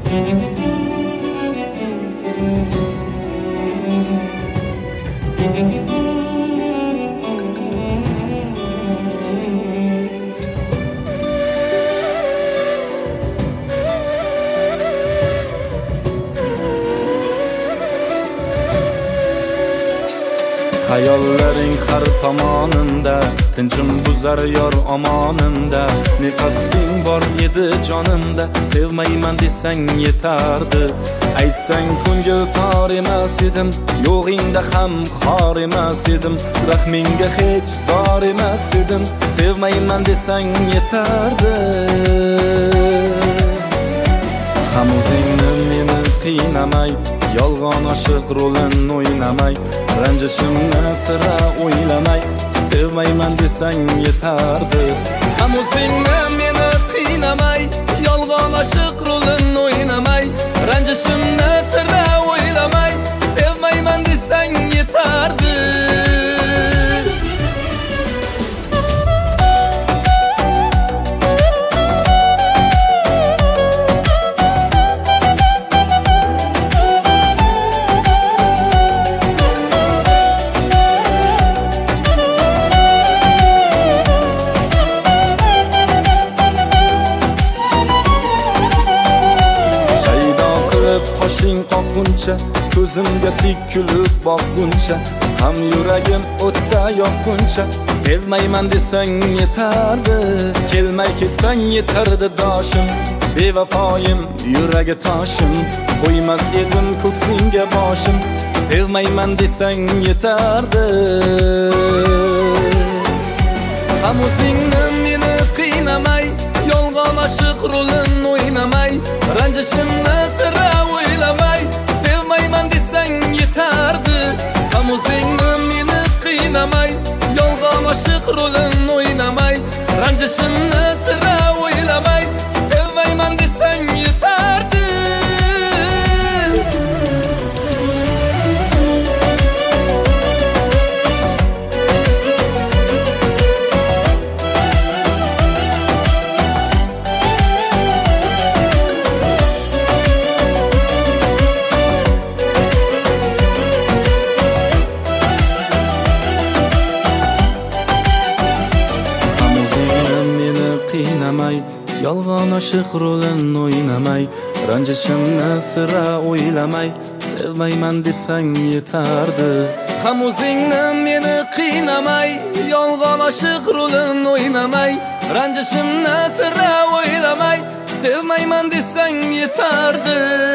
Hayollaring har tomonimda, tinchim buzar yor omonimda. Ne qasding bor edi jonimda, sevmayman desang yetardi. Aytsang ko'ngil tor emas edim, yo'g'ingda ham xor emas edim. Rahmingga hech zor emas edim, sevmayman desang yetardi. Ham o'zingni meni qiynamay, yolg'on oshiq rolin o'ynamay, ranjishimni sira o'ylamay, sevmayman desang yetardi. Ham o'zingni meni qiynamay, yolg'on oshiq rolin o'ynamay, ranjishimni sira o'ylamay, sevmayman desang yetardi. Qoshing qoquncha, ko'zimga tik kulib boqquncha, ham yuragim o'tda yoqquncha, sevmayman desang yetardi. Kelmay ketsang yetardi doshim, bevafoyim yuragi toshim, qo'ymas edim ko'ksingga boshim, sevmayman desang yetardi. Ham o'zingni meni qiynamay, yolg'on oshiq rolin o'ynamay, ranjishimni sira o'ylamay, sevmayman desang yetardi. Ham o'zingni meni qiynamay, yolg'on oshiq rolin o'ynamay, ranjishimni sira o'ylamay, sevmayman desang yetardi. Yolg'on oshiq rolin o'ynamay, ranjishimni sira o'ylamay, sevmayman desang yetardi. Ham o'zingni meni qiynamay, yolg'on oshiq rolin o'ynamay, ranjishimni sira o'ylamay, sevmayman desang yetardi.